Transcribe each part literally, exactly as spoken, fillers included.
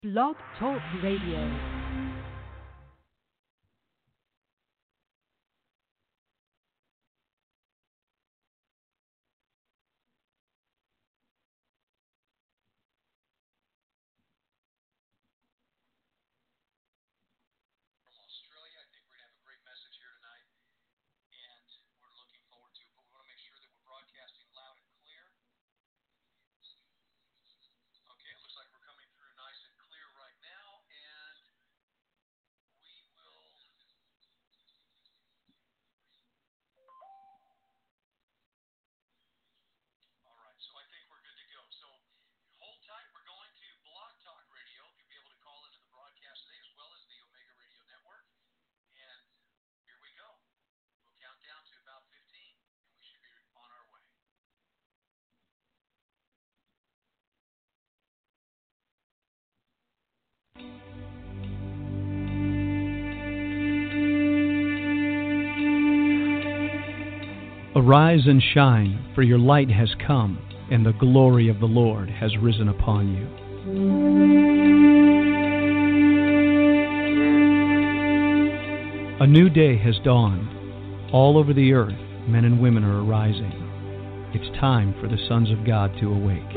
Blog Talk Radio. Arise and shine, for your light has come, and the glory of the Lord has risen upon you. A new day has dawned. All over the earth, men and women are arising. It's time for the sons of God to awake.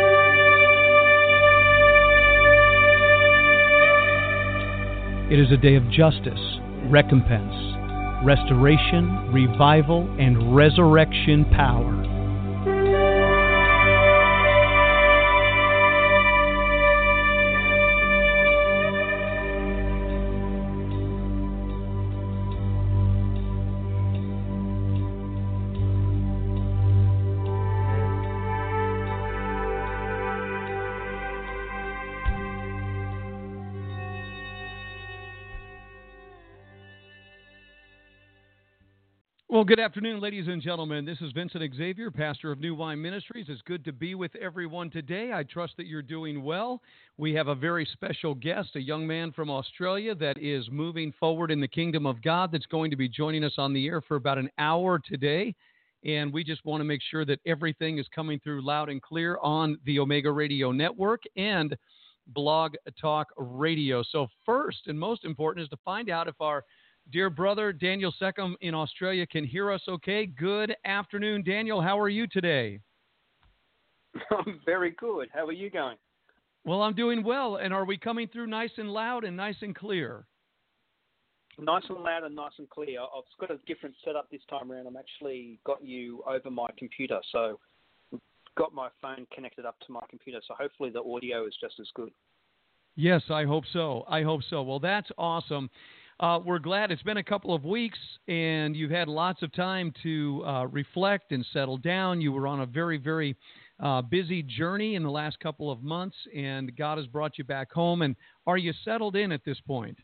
It is a day of justice, recompense, restoration, revival, and resurrection power. Well, good afternoon, ladies and gentlemen. This is Vincent Xavier, pastor of New Wine Ministries. It's good to be with everyone today. I trust that you're doing well. We have a very special guest, a young man from Australia that is moving forward in the kingdom of God that's going to be joining us on the air for about an hour today. And we just want to make sure that everything is coming through loud and clear on the Omega Radio Network and Blog Talk Radio. So first and most important is to find out if our dear brother Daniel Seckham in Australia can hear us okay. Good afternoon, Daniel. How are you today? I'm very good. How are you going? Well, I'm doing well. And are we coming through nice and loud and nice and clear? Nice and loud and nice and clear. I've got a different setup this time around. I'm actually got you over my computer, so I've got my phone connected up to my computer, so hopefully the audio is just as good. Yes, I hope so. I hope so. Well, that's awesome. Uh, we're glad it's been a couple of weeks, and you've had lots of time to uh, reflect and settle down. You were on a very, very uh, busy journey in the last couple of months, and God has brought you back home. And are you settled in at this point?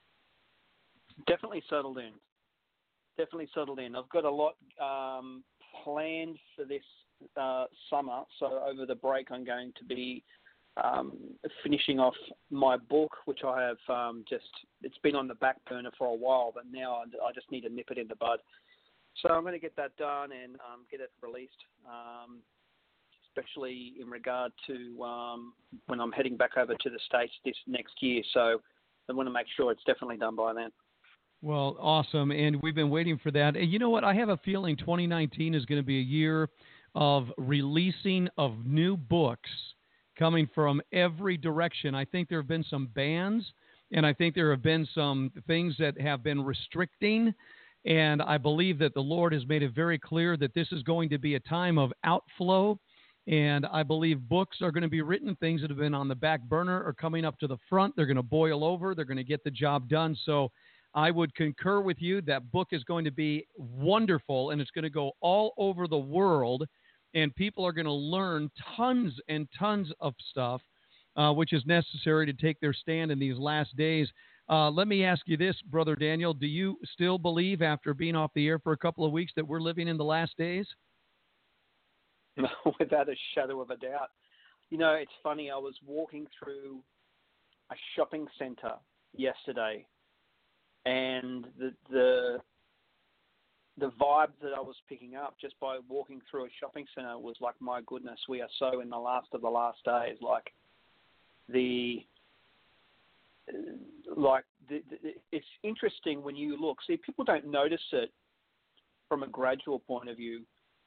Definitely settled in. Definitely settled in. I've got a lot um, planned for this uh, summer, so over the break I'm going to be Um, finishing off my book, which I have um, just, it's been on the back burner for a while, but now I just need to nip it in the bud. So I'm going to get that done and um, get it released, um, especially in regard to um, when I'm heading back over to the States this next year. So I want to make sure it's definitely done by then. Well, awesome. And we've been waiting for that. And you know what? I have a feeling twenty nineteen is going to be a year of releasing of new books coming from every direction. I think there have been some bans, and I think there have been some things that have been restricting, and I believe that the Lord has made it very clear that this is going to be a time of outflow, and I believe books are going to be written, things that have been on the back burner are coming up to the front. They're going to boil over. They're going to get the job done. So I would concur with you. That book is going to be wonderful, and it's going to go all over the world, and people are going to learn tons and tons of stuff, uh, which is necessary to take their stand in these last days. Uh, let me ask you this, Brother Daniel. Do you still believe, after being off the air for a couple of weeks, that we're living in the last days? Without a shadow of a doubt. You know, it's funny. I was walking through a shopping center yesterday, and the the the vibe that I was picking up just by walking through a shopping center was like, my goodness, we are so in the last of the last days. Like the like the, the, it's interesting when you look. See, people don't notice it from a gradual point of view.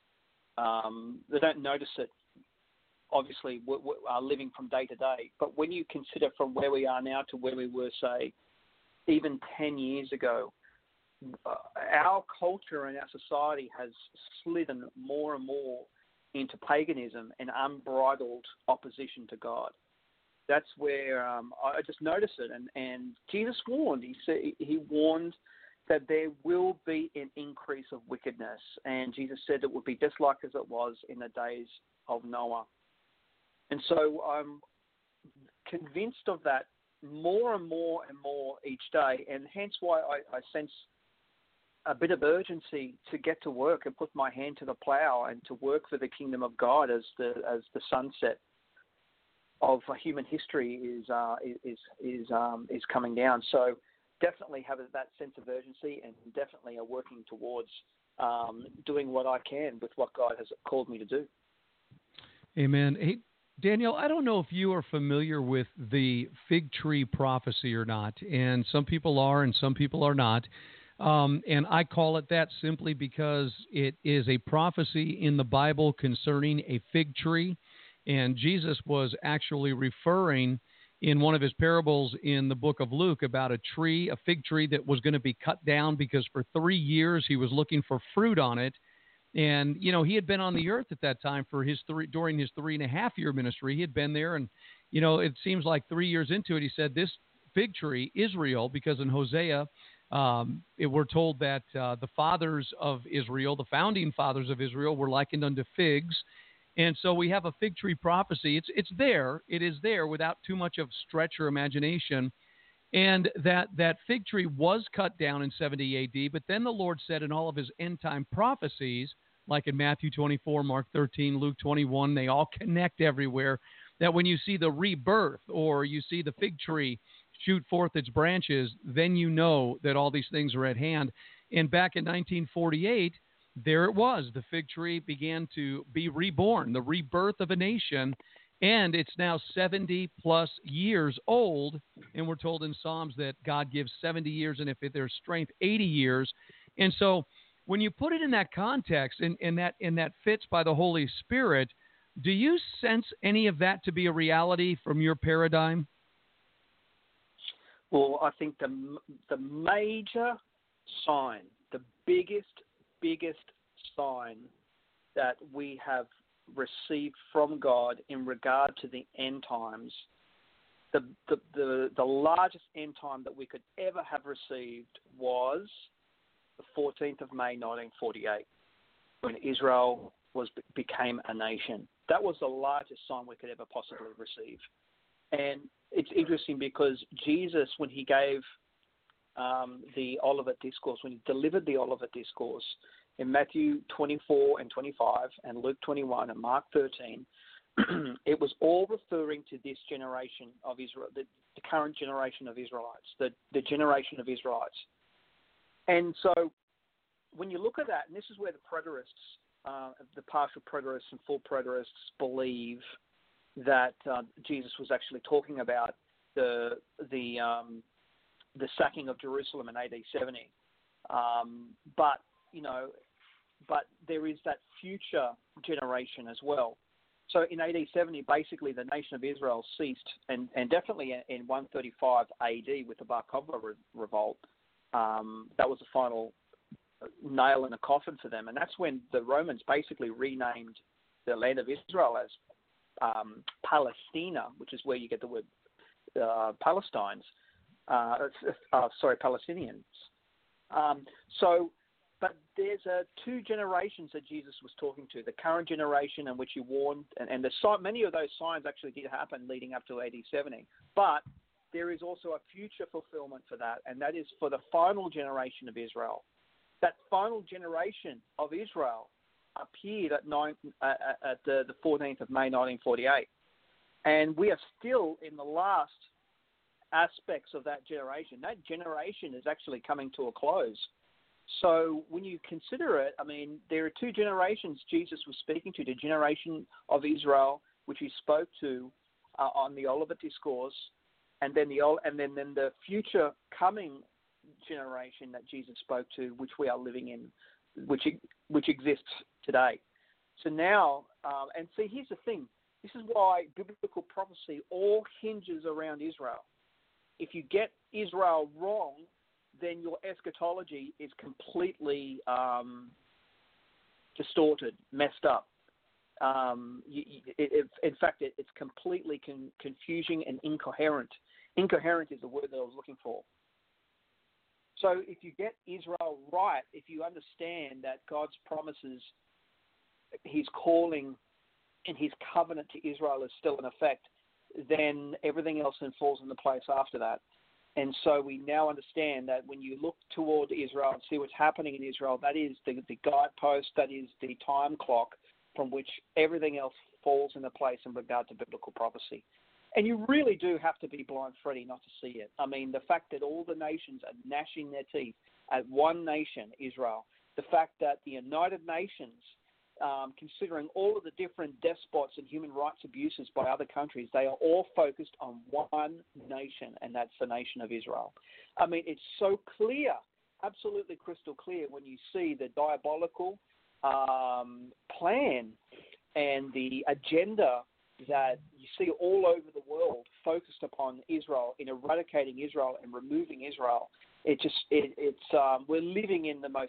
Um, they don't notice it. Obviously, we, we are living from day to day. But when you consider from where we are now to where we were, say, even ten years ago, uh, our culture and our society has slidden more and more into paganism and unbridled opposition to God. That's where um, I just noticed it. And, and Jesus warned. He said, he warned that there will be an increase of wickedness. And Jesus said it would be just like as it was in the days of Noah. And so I'm convinced of that more and more and more each day, and hence why I, I sense a bit of urgency to get to work and put my hand to the plow and to work for the kingdom of God as the as the sunset of human history is uh, is is um, is coming down. So definitely have that sense of urgency, and definitely are working towards um, doing what I can with what God has called me to do. Amen. Hey, Daniel, I don't know if you are familiar with the fig tree prophecy or not, and some people are and some people are not. Um, and I call it that simply because it is a prophecy in the Bible concerning a fig tree, and Jesus was actually referring in one of his parables in the book of Luke about a tree, a fig tree that was going to be cut down because for three years he was looking for fruit on it. And, you know, he had been on the earth at that time for his three, during his three and a half year ministry. He had been there. And, you know, it seems like three years into it, he said, this fig tree, Israel, because in Hosea, um, it, we're told that uh, the fathers of Israel, the founding fathers of Israel, were likened unto figs. And so we have a fig tree prophecy. It's, it's there. It is there without too much of stretch or imagination. And that, that fig tree was cut down in seventy A D, but then the Lord said in all of his end-time prophecies, like in Matthew twenty-four, Mark thirteen, Luke twenty-one, they all connect everywhere, that when you see the rebirth or you see the fig tree shoot forth its branches, then you know that all these things are at hand. And back in nineteen forty-eight, there it was. The fig tree began to be reborn, the rebirth of a nation. And it's now seventy plus years old. And we're told in Psalms that God gives seventy years, and if there's strength, eighty years. And so when you put it in that context and, and that and that fits by the Holy Spirit, do you sense any of that to be a reality from your paradigm? Well, I think the the major sign, the biggest, biggest sign that we have received from God in regard to the end times, the, the the the largest end time that we could ever have received was the fourteenth of May, nineteen forty-eight, when Israel was became a nation. That was the largest sign we could ever possibly receive. And it's interesting because Jesus, when he gave um, the Olivet Discourse, when he delivered the Olivet Discourse, in Matthew twenty-four and twenty-five and Luke twenty-one and Mark thirteen, it was all referring to this generation of Israel, the, the current generation of Israelites, the, the generation of Israelites. And so when you look at that, and this is where the preterists, uh, the partial preterists and full preterists believe that uh, Jesus was actually talking about the the um, the sacking of Jerusalem in A D seventy. Um, but you know, but there is that future generation as well. So in A D seventy, basically the nation of Israel ceased, and, and definitely in one thirty-five A D with the Bar Kokhba re- revolt, um, that was the final nail in the coffin for them. And that's when the Romans basically renamed the land of Israel as um, Palestina, which is where you get the word uh, Palestines, uh, uh, sorry, Palestinians. Um, so... But there's uh, two generations that Jesus was talking to, the current generation in which he warned, and, and the, many of those signs actually did happen leading up to A D seventy. But there is also a future fulfillment for that, and that is for the final generation of Israel. That final generation of Israel appeared at, nine, uh, at the, the fourteenth of May, nineteen forty-eight. And we are still in the last aspects of that generation. That generation is actually coming to a close. So when you consider it, I mean, there are two generations Jesus was speaking to, the generation of Israel, which he spoke to uh, on the Olivet Discourse, and then the old, and then, then the future coming generation that Jesus spoke to, which we are living in, which which exists today. So now, um, and see, here's the thing. This is why biblical prophecy all hinges around Israel. If you get Israel wrong, then your eschatology is completely um, distorted, messed up. Um, you, it, it, in fact, it, it's completely con- confusing and incoherent. Incoherent is the word that I was looking for. So if you get Israel right, if you understand that God's promises, his calling and his covenant to Israel is still in effect, then everything else then falls into place after that. And so we now understand that when you look toward Israel and see what's happening in Israel, that is the, the guidepost, that is the time clock from which everything else falls into place in regard to biblical prophecy. And you really do have to be blind, Freddie, not to see it. I mean, the fact that all the nations are gnashing their teeth at one nation, Israel, the fact that the United Nations, um, considering all of the different despots and human rights abuses by other countries, they are all focused on one nation, and that's the nation of Israel. I mean, it's so clear, absolutely crystal clear, when you see the diabolical um, plan and the agenda that you see all over the world focused upon Israel, in eradicating Israel and removing Israel. It just, it, it's, um, we're living in the most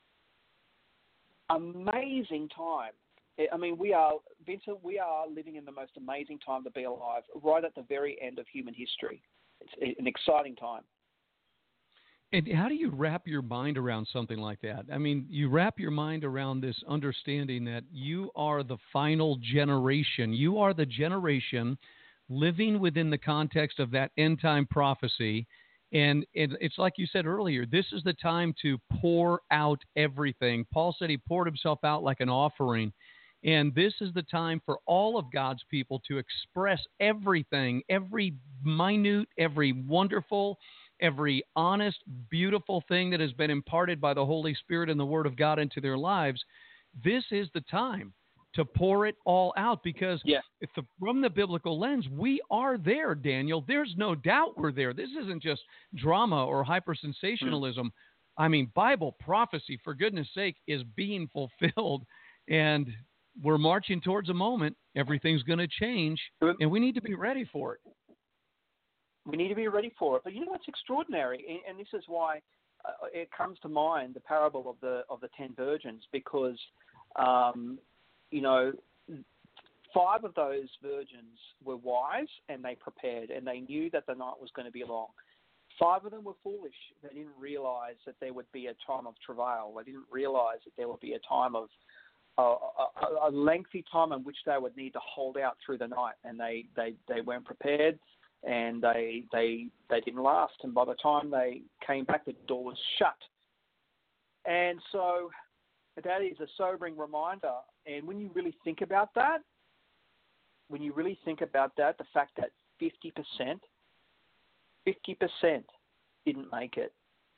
amazing time. I mean, we are, Vincent, we are living in the most amazing time to be alive, right at the very end of human history. It's an exciting time. And how do you wrap your mind around something like that? I mean, you wrap your mind around this understanding that you are the final generation. You are the generation living within the context of that end-time prophecy. And it's like you said earlier, this is the time to pour out everything. Paul said he poured himself out like an offering. And this is the time for all of God's people to express everything, every minute, every wonderful, every honest, beautiful thing that has been imparted by the Holy Spirit and the Word of God into their lives. This is the time to pour it all out, because yeah. if the, from the biblical lens, we are there, Daniel. There's no doubt we're there. This isn't just drama or hyper-sensationalism. Mm. I mean, Bible prophecy, for goodness sake, is being fulfilled, and we're marching towards a moment. Everything's going to change, and we need to be ready for it. We need to be ready for it. But you know what's extraordinary, and this is why uh, it comes to mind, the parable of the of the ten virgins, because um, you know, five of those virgins were wise and they prepared, and they knew that the night was going to be long. Five of them were foolish. They didn't realize that there would be a time of travail. They didn't realize that there would be a time of uh, a, a lengthy time in which they would need to hold out through the night, and they, they, they weren't prepared. And they they they didn't last. And by the time they came back, the door was shut. And so that is a sobering reminder. And when you really think about that, when you really think about that, the fact that fifty percent, fifty percent didn't make it.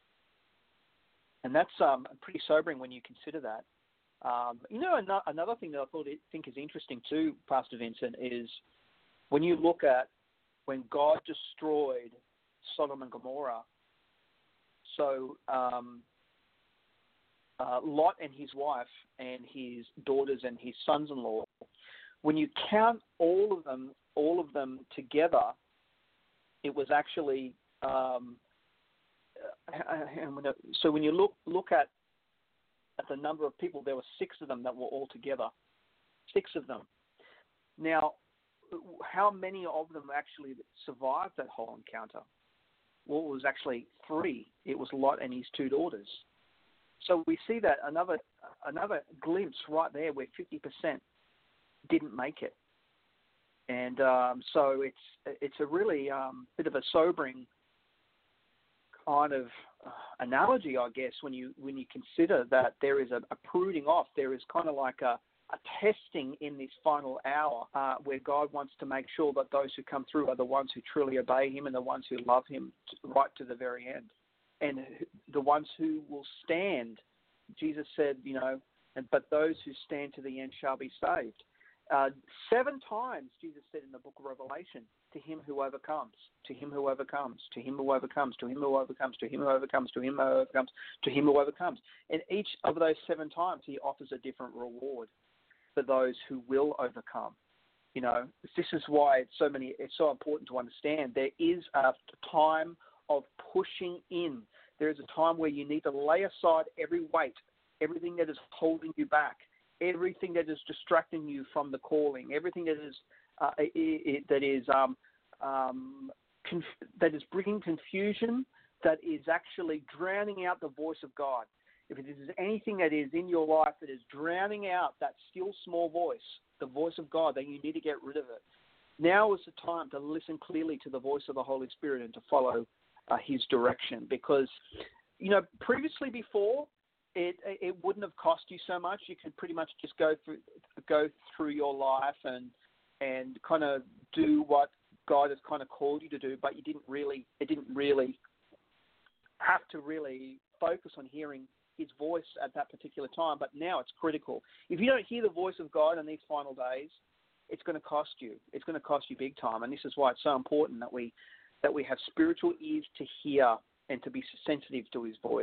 And that's um, pretty sobering when you consider that. Um, you know, another, another thing that I thought I think is interesting too, Pastor Vincent, is when you look at when God destroyed Sodom and Gomorrah, so um, uh, Lot and his wife and his daughters and his sons-in-law, when you count all of them, all of them together, it was actually. Um, so when you look look at at the number of people, there were six of them that were all together, six of them. Now, how many of them actually survived that whole encounter? Well, it was actually three. It was Lot and his two daughters. So we see that another another glimpse right there where fifty percent didn't make it. And um, so it's it's a really um, bit of a sobering kind of uh, analogy, I guess, when you when you consider that there is a, a pruning off. There is kind of like a a testing in this final hour uh, where God wants to make sure that those who come through are the ones who truly obey him and the ones who love him right to the very end. And the ones who will stand, Jesus said, you know, and, but those who stand to the end shall be saved. Uh, seven times, Jesus said in the book of Revelation, to him who overcomes, to him who overcomes, to him who overcomes, to him who overcomes, to him who overcomes, to him who overcomes, to him who overcomes. And each of those seven times, he offers a different reward for those who will overcome. You know, this is why it's so many. It's so important to understand. There is a time of pushing in. There is a time where you need to lay aside every weight, everything that is holding you back, everything that is distracting you from the calling, everything that is uh, it, it, that is um, um, conf- that is bringing confusion, that is actually drowning out the voice of God. If it is anything that is in your life that is drowning out that still small voice, the voice of God, then you need to get rid of it. Now is the time to listen clearly to the voice of the Holy Spirit and to follow uh, his direction. Because, you know, previously before, it it wouldn't have cost you so much. You could pretty much just go through go through your life and and kind of do what God has kind of called you to do, but you didn't really it didn't really have to really focus on hearing his voice at that particular time. But now it's critical. If you don't hear the voice of God in these final days, it's going to cost you. It's going to cost you big time. And this is why it's so important that we that we have spiritual ears to hear and to be sensitive to his voice.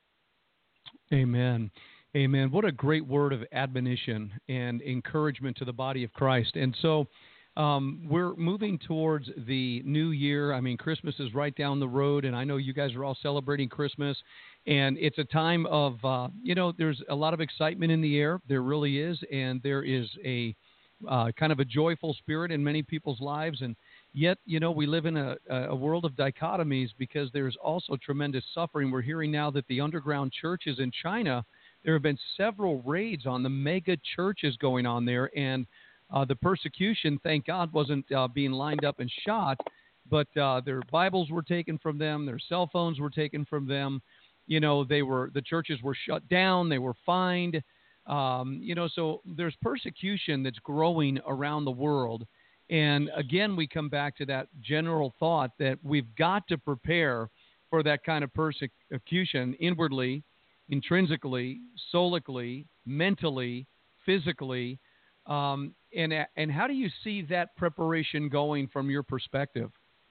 Amen. Amen. What a great word of admonition and encouragement to the body of Christ. And so um, we're moving towards the new year. I mean, Christmas is right down the road, and I know you guys are all celebrating Christmas. And it's a time of, uh, you know, there's a lot of excitement in the air. There really is. And there is a uh, kind of a joyful spirit in many people's lives. And yet, you know, we live in a, a world of dichotomies because there's also tremendous suffering. We're hearing now that the underground churches in China, there have been several raids on the mega churches going on there. And uh, the persecution, thank God, wasn't uh, being lined up and shot, but uh, their Bibles were taken from them. Their cell phones were taken from them. You know, they were the churches were shut down. They were fined. Um, you know, so there's persecution that's growing around the world. And again, we come back to that general thought that we've got to prepare for that kind of persecution inwardly, intrinsically, solically, mentally, physically. Um, and and how do you see that preparation going from your perspective?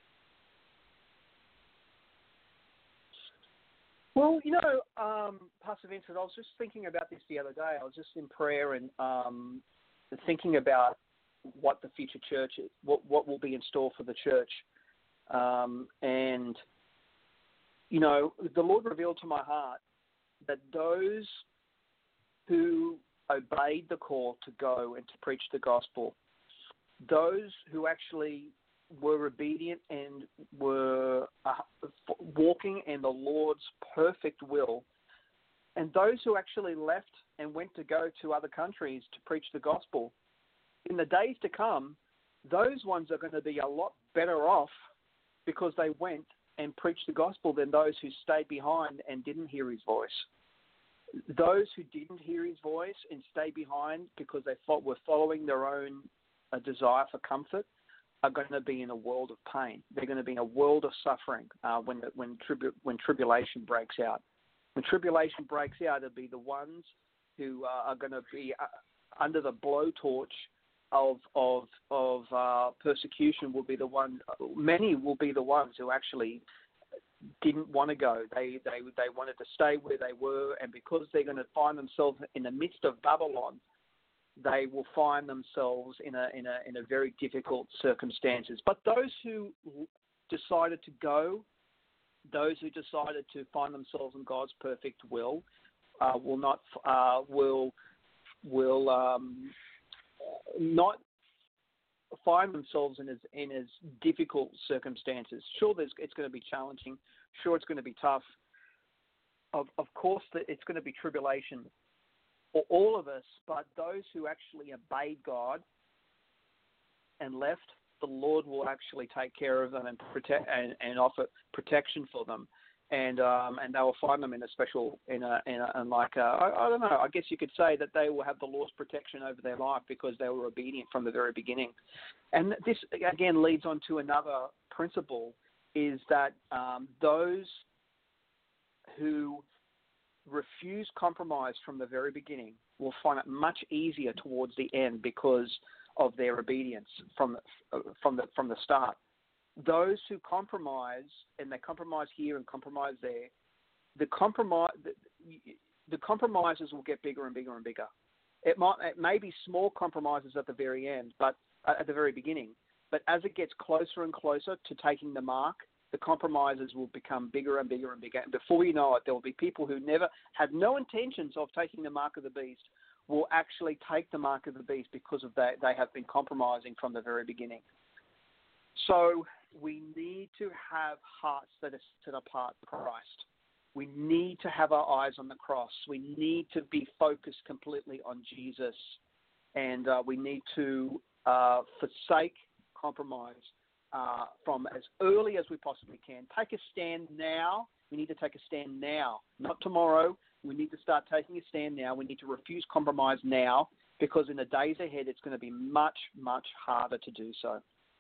Well, you know, um, Pastor Vincent, I was just thinking about this the other day. I was just in prayer and um, thinking about what the future church is, what what will be in store for the church. Um, and, you know, the Lord revealed to my heart that those who obeyed the call to go and to preach the gospel, those who actually were obedient and were uh, walking in the Lord's perfect will, and those who actually left and went to go to other countries to preach the gospel, in the days to come, those ones are going to be a lot better off because they went and preached the gospel than those who stayed behind and didn't hear his voice. Those who didn't hear his voice and stayed behind because they were following their own uh, desire for comfort are going to be in a world of pain. They're going to be in a world of suffering uh, when when, tribu- when tribulation breaks out. When tribulation breaks out, it'll be the ones who uh, are going to be uh, under the blowtorch of of of uh, persecution. Will be the one. Many will be the ones who actually didn't want to go. They they they wanted to stay where they were, and because they're going to find themselves in the midst of Babylon, they will find themselves in a in a in a very difficult circumstances. But those who decided to go, those who decided to find themselves in God's perfect will, uh, will not uh, will will um, not find themselves in as in as difficult circumstances. Sure, there's, it's going to be challenging. Sure, it's going to be tough. Of of course, it's going to be tribulation for all of us, but those who actually obeyed God and left, the Lord will actually take care of them and protect and, and offer protection for them, and um, and they will find them in a special in a in a in like a, I, I don't know. I guess you could say that they will have the Lord's protection over their life because they were obedient from the very beginning. And this again leads on to another principle: is that um, those who refuse compromise from the very beginning will find it much easier towards the end because of their obedience from from the from the start. Those who compromise, and they compromise here and compromise there, the compromise the, the compromises will get bigger and bigger and bigger. It might it may be small compromises at the very end, but uh, at the very beginning. But as it gets closer and closer to taking the mark, the compromises will become bigger and bigger and bigger. And before you know it, there will be people who never had no intentions of taking the mark of the beast will actually take the mark of the beast because of that they have been compromising from the very beginning. So we need to have hearts that are set apart for Christ. We need to have our eyes on the cross. We need to be focused completely on Jesus, and uh, we need to uh, forsake compromise uh, from as early as we possibly can. Take a stand now. We need to take a stand now, not tomorrow. We need to start taking a stand now. We need to refuse compromise now, because in the days ahead, it's going to be much, much harder to do so.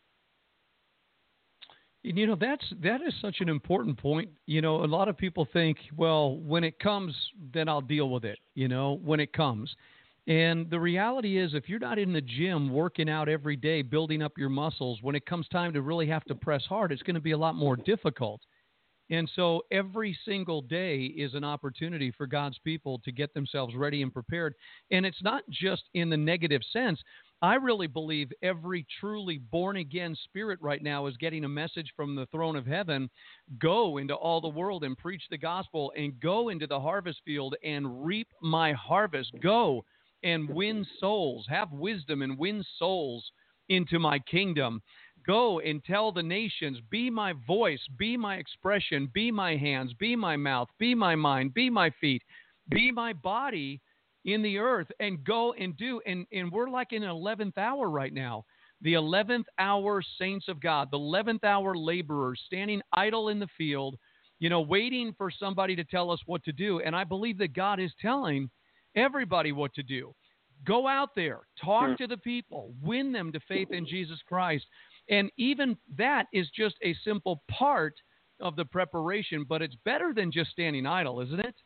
You know, that's that is such an important point. You know, a lot of people think, well, when it comes, then I'll deal with it, you know, when it comes. And the reality is, if you're not in the gym working out every day, building up your muscles, when it comes time to really have to press hard, it's going to be a lot more difficult. And so every single day is an opportunity for God's people to get themselves ready and prepared. And it's not just in the negative sense. I really believe every truly born-again spirit right now is getting a message from the throne of heaven. Go into all the world and preach the gospel, and go into the harvest field and reap my harvest. Go and win souls. Have wisdom and win souls into my kingdom. Go and tell the nations, be my voice, be my expression, be my hands, be my mouth, be my mind, be my feet, be my body in the earth, and go and do. And, and we're like in an eleventh hour right now. The eleventh hour saints of God, the eleventh hour laborers standing idle in the field, you know, waiting for somebody to tell us what to do. And I believe that God is telling everybody what to do. Go out there, talk to the people, win them to faith in Jesus Christ. And even that is just a simple part of the preparation, but it's better than just standing idle, isn't it?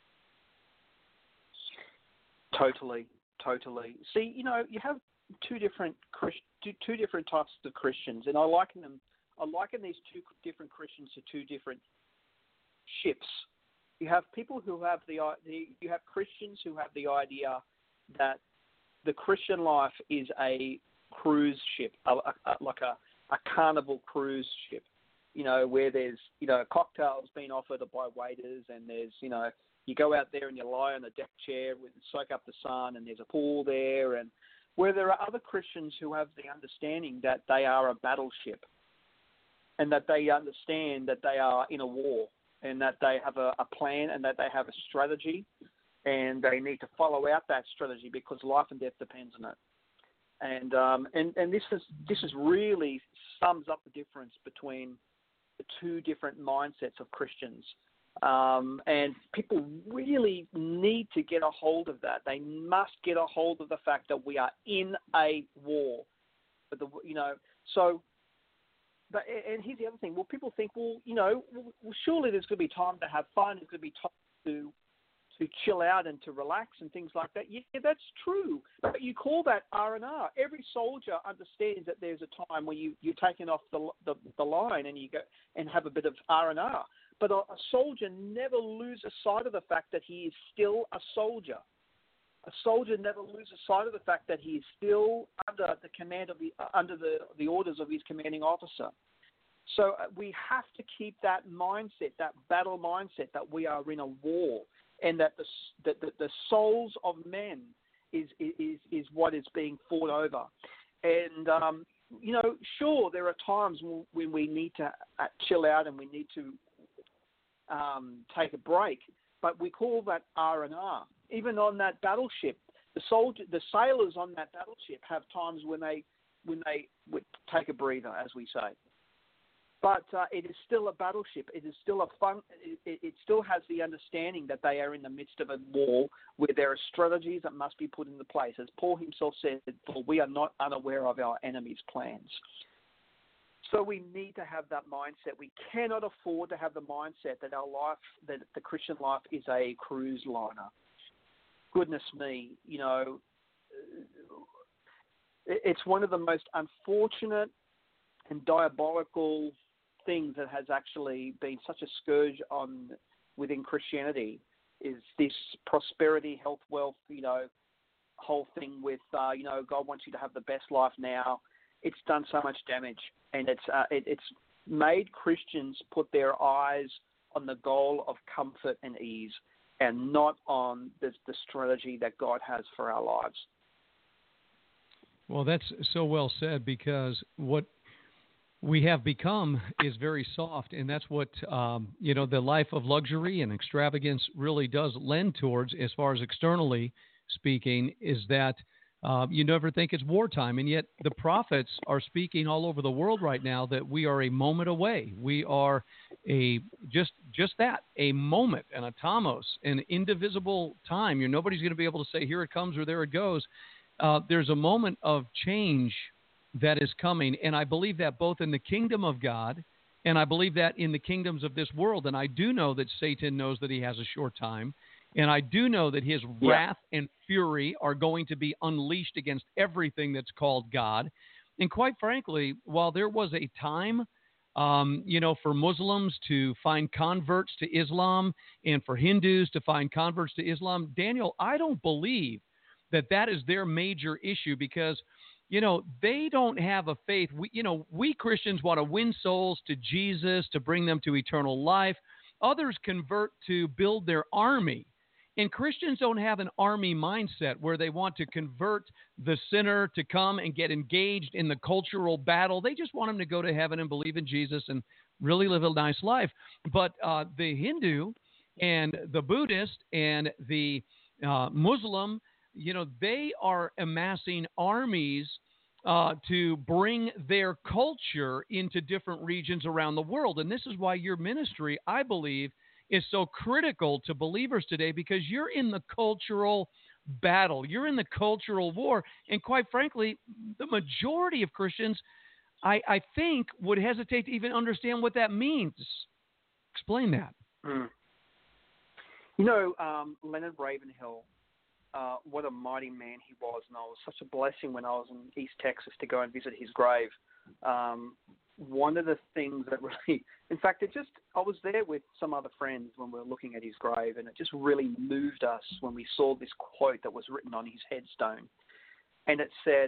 Totally, totally. See, you know, you have two different two different types of Christians, and I liken them. I liken these two different Christians to two different ships. You have people who have the, the you have Christians who have the idea that the Christian life is a cruise ship, a, a, like a, a carnival cruise ship, you know, where there's, you know, cocktails being offered by waiters, and there's, you know, you go out there and you lie on a deck chair and soak up the sun, and there's a pool there, and where there are other Christians who have the understanding that they are a battleship, and that they understand that they are in a war, and that they have a, a plan, and that they have a strategy, and they need to follow out that strategy because life and death depends on it. And um, and and this is this is really sums up the difference between the two different mindsets of Christians. Um, and people really need to get a hold of that. They must get a hold of the fact that we are in a war. But the, you know, so. But and here's the other thing. Well, people think, well, you know, well, surely there's going to be time to have fun. There's going to be time to to chill out and to relax and things like that. Yeah, that's true. But you call that R and R. Every soldier understands that there's a time where you you're taking off the the, the line and you go and have a bit of R and R. But a, a soldier never loses sight of the fact that he is still a soldier. A soldier never loses sight of the fact that he is still under the command of the uh, under the, the orders of his commanding officer. So uh, we have to keep that mindset, that battle mindset, that we are in a war, and that the that the, the souls of men is is is what is being fought over. And um, you know, sure, there are times when we need to uh, chill out and we need to um, take a break, but we call that R and R. Even on that battleship, the soldier, the sailors on that battleship have times when they when they would take a breather, as we say. But uh, it is still a battleship. It is still a fun. It, it still has the understanding that they are in the midst of a war where there are strategies that must be put into place. As Paul himself said, "For we are not unaware of our enemy's plans." So we need to have that mindset. We cannot afford to have the mindset that our life, that the Christian life, is a cruise liner. Goodness me, you know, it's one of the most unfortunate and diabolical things that has actually been such a scourge on within Christianity is this prosperity, health, wealth, you know, whole thing with, uh, you know, God wants you to have the best life now. It's done so much damage, and it's uh, it, it's made Christians put their eyes on the goal of comfort and ease, and not on the, the strategy that God has for our lives. Well, that's so well said, because what we have become is very soft, and that's what um, you know the life of luxury and extravagance really does lend towards, as far as externally speaking, is that uh, you never think it's wartime, and yet the prophets are speaking all over the world right now that we are a moment away. We are a just just that, a moment, an atomos, an indivisible time. You're nobody's going to be able to say here it comes or there it goes. Uh, there's a moment of change that is coming, and I believe that both in the kingdom of God, and I believe that in the kingdoms of this world. And I do know that Satan knows that he has a short time, and I do know that his yeah. wrath and fury are going to be unleashed against everything that's called God. And quite frankly, while there was a time, um, you know, for Muslims to find converts to Islam and for Hindus to find converts to Islam, Daniel, I don't believe that that is their major issue, because you know, they don't have a faith. We, you know, we Christians want to win souls to Jesus, to bring them to eternal life. Others convert to build their army. And Christians don't have an army mindset where they want to convert the sinner to come and get engaged in the cultural battle. They just want them to go to heaven and believe in Jesus and really live a nice life. But uh, the Hindu and the Buddhist and the uh, Muslim, you know, they are amassing armies uh, to bring their culture into different regions around the world. And this is why your ministry, I believe, is so critical to believers today, because you're in the cultural battle. You're in the cultural war. And quite frankly, the majority of Christians, I, I think, would hesitate to even understand what that means. Explain that. Mm. You know, um, Leonard Ravenhill, Uh, what a mighty man he was, and it was such a blessing when I was in East Texas to go and visit his grave. Um, one of the things that really, in fact, it just, I was there with some other friends when we were looking at his grave, and it just really moved us when we saw this quote that was written on his headstone. And it said,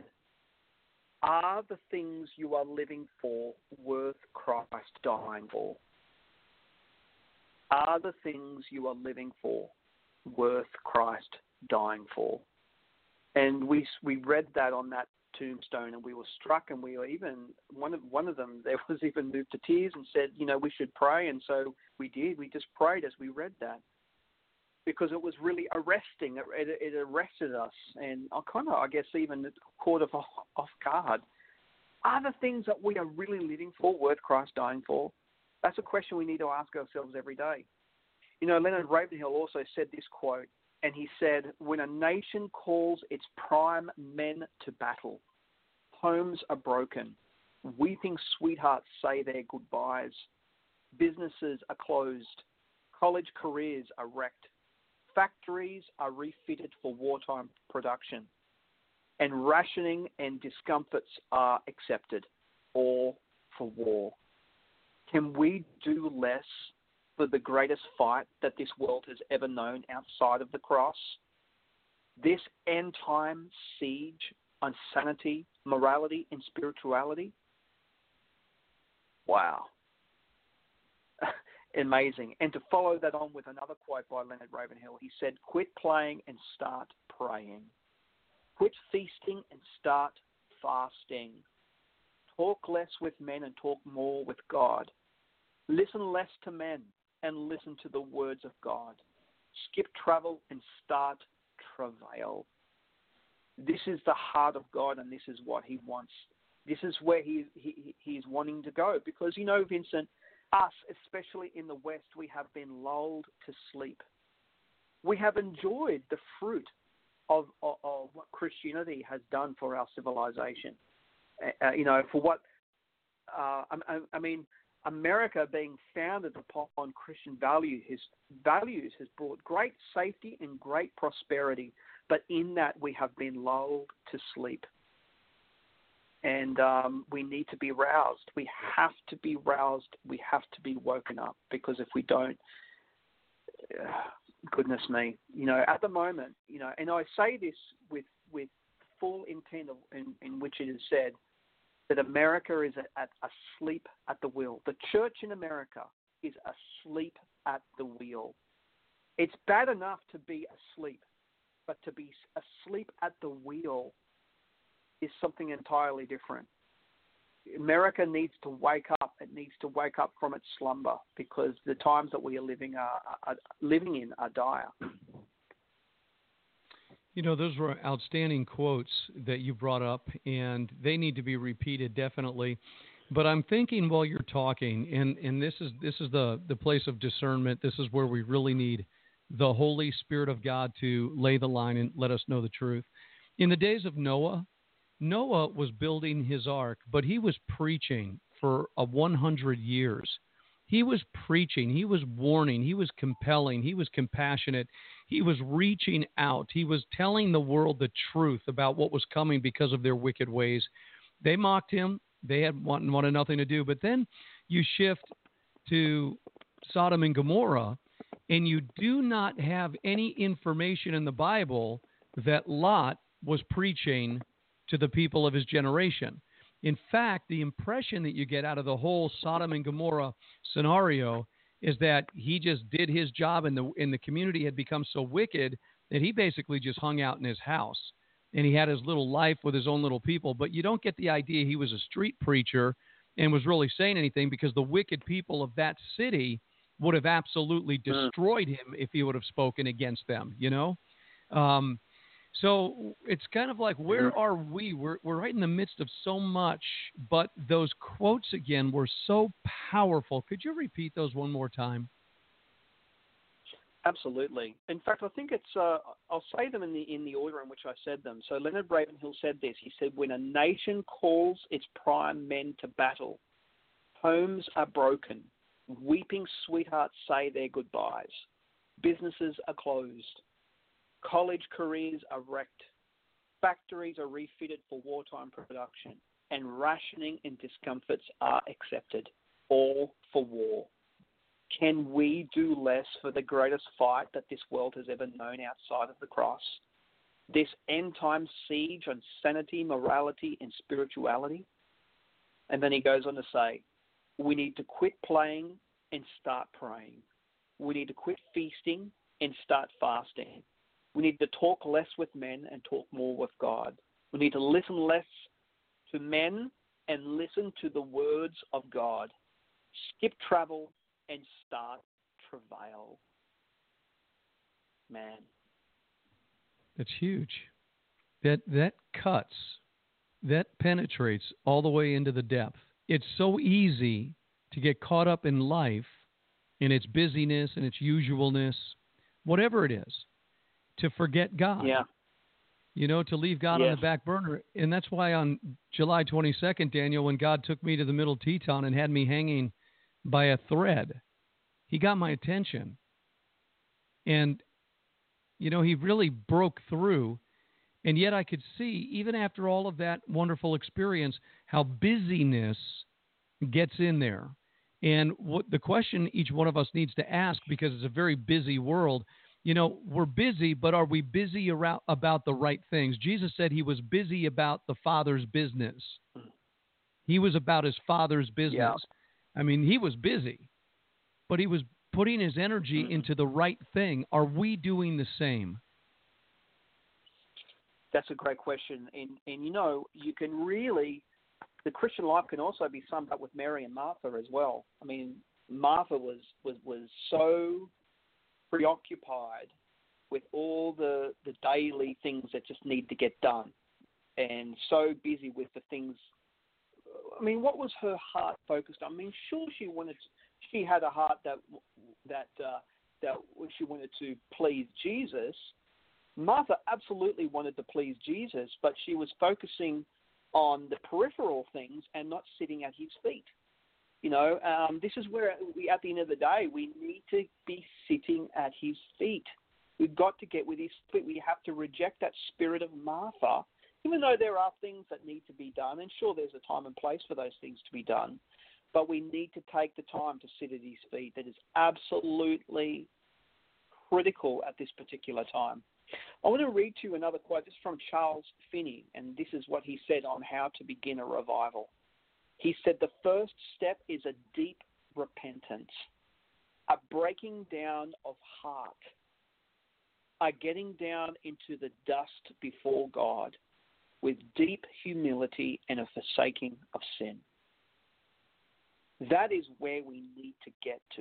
"Are the things you are living for worth Christ dying for? Are the things you are living for worth Christ dying for?" And we we read that on that tombstone, and we were struck, and we were even one of one of them there was even moved to tears and said, you know, we should pray. And so we did. We just prayed as we read that, because it was really arresting. It, it, it arrested us, and I kind of, I guess, even caught us off, off guard. Are the things that we are really living for worth Christ dying for? That's a question we need to ask ourselves every day. You know, Leonard Ravenhill also said this quote. And he said, "When a nation calls its prime men to battle, homes are broken, weeping sweethearts say their goodbyes, businesses are closed, college careers are wrecked, factories are refitted for wartime production, and rationing and discomforts are accepted, all for war. Can we do less for the greatest fight that this world has ever known outside of the cross? This end-time siege on sanity, morality, and spirituality?" Wow. Amazing. And to follow that on with another quote by Leonard Ravenhill, he said, "Quit playing and start praying. Quit feasting and start fasting. Talk less with men and talk more with God. Listen less to men and listen to the words of God. Skip travel and start travail." This is the heart of God, and this is what he wants. This is where he, he he's wanting to go. Because, you know, Vincent, us, especially in the West, we have been lulled to sleep. We have enjoyed the fruit of, of, of what Christianity has done for our civilization. Uh, you know, for what, uh, I, I mean, America being founded upon Christian value, his values has brought great safety and great prosperity, but in that we have been lulled to sleep. And um, we need to be roused. We have to be roused. We have to be woken up, because if we don't, uh, goodness me, you know, at the moment, you know, and I say this with with full intent of, in, in which it is said that America is at, asleep at the wheel. The church in America is asleep at the wheel. It's bad enough to be asleep, but to be asleep at the wheel is something entirely different. America needs to wake up. It needs to wake up from its slumber, because the times that we are living are, are living in are dire. You know, those were outstanding quotes that you brought up, and they need to be repeated definitely. But I'm thinking while you're talking, and, and this is this is the, the place of discernment. This is where we really need the Holy Spirit of God to lay the line and let us know the truth. In the days of Noah, Noah was building his ark, but he was preaching for a one hundred years. He was preaching. He was warning. He was compelling. He was compassionate. He was reaching out. He was telling the world the truth about what was coming because of their wicked ways. They mocked him. They had wanted, wanted nothing to do. But then you shift to Sodom and Gomorrah, and you do not have any information in the Bible that Lot was preaching to the people of his generation. In fact, the impression that you get out of the whole Sodom and Gomorrah scenario is that he just did his job, and the and the community had become so wicked that he basically just hung out in his house, and he had his little life with his own little people. But you don't get the idea he was a street preacher and was really saying anything, because the wicked people of that city would have absolutely destroyed him if he would have spoken against them, you know? Um, So it's kind of like, where are we? We're, we're right in the midst of so much, but those quotes again were so powerful. Could you repeat those one more time? Absolutely. In fact, I think it's, uh, I'll say them in the in the order in which I said them. So Leonard Ravenhill said this. He said, when a nation calls its prime men to battle, homes are broken, weeping sweethearts say their goodbyes, businesses are closed, college careers are wrecked, factories are refitted for wartime production, and rationing and discomforts are accepted, all for war. Can we do less for the greatest fight that this world has ever known outside of the cross? This end-time siege on sanity, morality, and spirituality? And then he goes on to say, we need to quit playing and start praying. We need to quit feasting and start fasting. We need to talk less with men and talk more with God. We need to listen less to men and listen to the words of God. Skip travel and start travail. Man. That's huge. That that cuts, that penetrates all the way into the depth. It's so easy to get caught up in life, in its busyness and its usualness, whatever it is, to forget God. Yeah. You know, to leave God yes. on the back burner. And that's why on July twenty-second, Daniel, when God took me to the Middle Teton and had me hanging by a thread, he got my attention. And, you know, he really broke through. And yet I could see, even after all of that wonderful experience, how busyness gets in there. And what the question each one of us needs to ask, because it's a very busy world, you know, we're busy, but are we busy around, about the right things? Jesus said he was busy about the Father's business. He was about his Father's business. Yeah. I mean, he was busy, but he was putting his energy mm-hmm. into the right thing. Are we doing the same? That's a great question. And, and you know, you can really, the Christian life can also be summed up with Mary and Martha as well. I mean, Martha was, was, was so preoccupied with all the, the daily things that just need to get done, and so busy with the things. I mean, what was her heart focused on? I mean, sure, she wanted, she had a heart that that uh, that she wanted to please Jesus. Martha absolutely wanted to please Jesus, but she was focusing on the peripheral things and not sitting at his feet. You know, um, this is where we, at the end of the day, we need to be sitting at his feet. We've got to get with his feet. We have to reject that spirit of Martha. even though there are things that need to be done, and sure, there's a time and place for those things to be done, but we need to take the time to sit at his feet. That is absolutely critical at this particular time. I want to read to you another quote. This is from Charles Finney, and this is what he said on how to begin a revival. He said, the first step is a deep repentance, a breaking down of heart, a getting down into the dust before God with deep humility and a forsaking of sin. That is where we need to get to.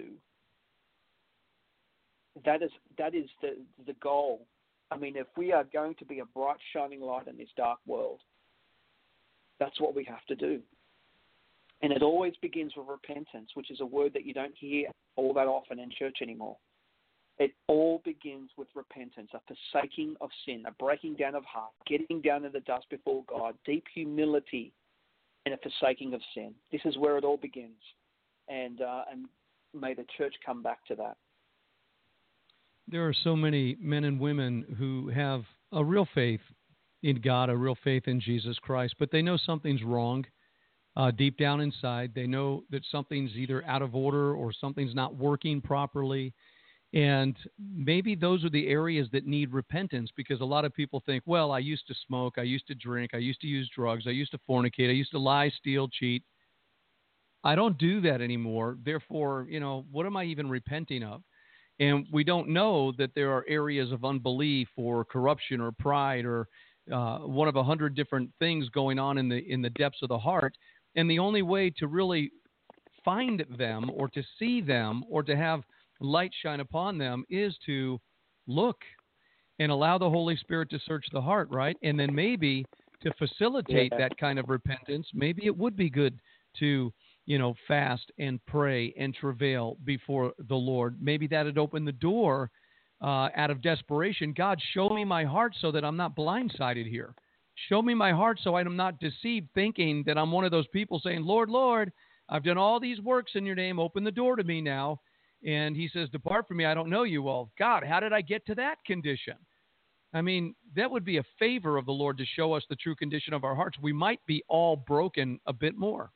That is that is the the goal. I mean, if we are going to be a bright, shining light in this dark world, that's what we have to do. And it always begins with repentance, which is a word that you don't hear all that often in church anymore. It all begins with repentance, a forsaking of sin, a breaking down of heart, getting down in the dust before God, deep humility, and a forsaking of sin. This is where it all begins. And uh, and may the church come back to that. There are so many men and women who have a real faith in God, a real faith in Jesus Christ, but they know something's wrong uh, deep down inside. They know that something's either out of order or something's not working properly. And maybe those are the areas that need repentance, because a lot of people think, well, I used to smoke, I used to drink, I used to use drugs, I used to fornicate, I used to lie, steal, cheat. I don't do that anymore. Therefore, you know, what am I even repenting of? And we don't know that there are areas of unbelief or corruption or pride or uh, one of a hundred different things going on in the in the depths of the heart. And the only way to really find them or to see them or to have light shine upon them is to look and allow the Holy Spirit to search the heart, right? And then maybe to facilitate Yeah. that kind of repentance, maybe it would be good to, you know, fast and pray and travail before the Lord. Maybe that would open the door uh, out of desperation. God, show me my heart so that I'm not blindsided here. Show me my heart so I'm not deceived thinking that I'm one of those people saying, Lord, Lord, I've done all these works in your name. Open the door to me now. And he says, depart from me, I don't know you. Well, God, how did I get to that condition? I mean, that would be a favor of the Lord to show us the true condition of our hearts. We might be all broken a bit more.